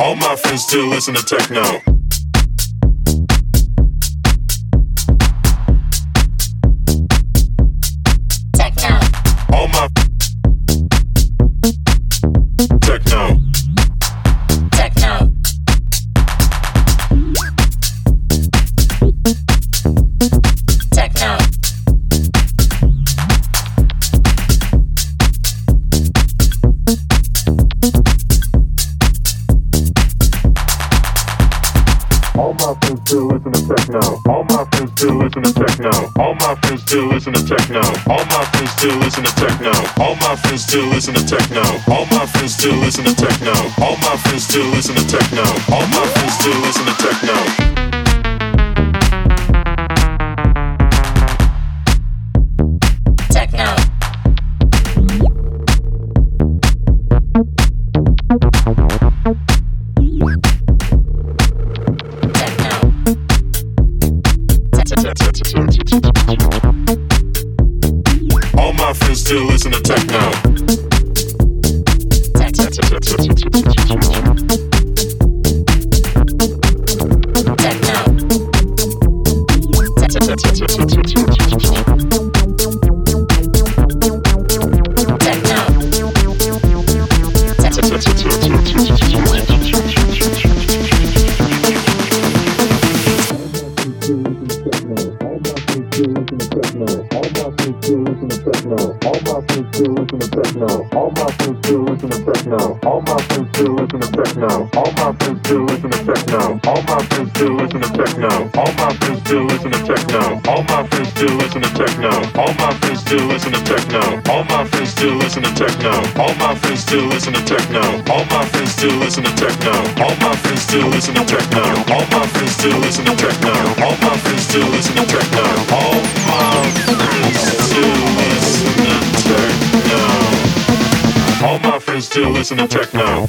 All my friends still listen to techno. Techno. All my techno. Techno. Techno. All my friends still listen to techno. All my friends still listen to techno. All my friends still listen to techno. All my friends still listen to techno. All my friends still listen to techno. All my friends still listen to techno. All my friends still listen to techno. All my friends still listen to techno. Techno. All my friends still listen to techno. Still listen to techno.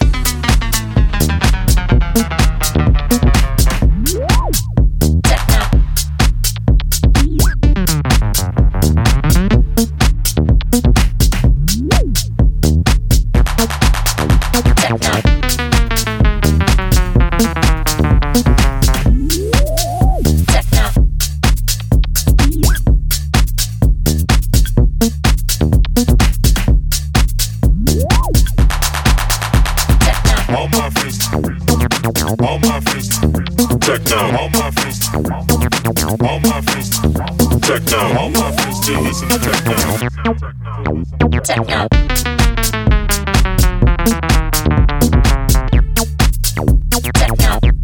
Techno. Techno.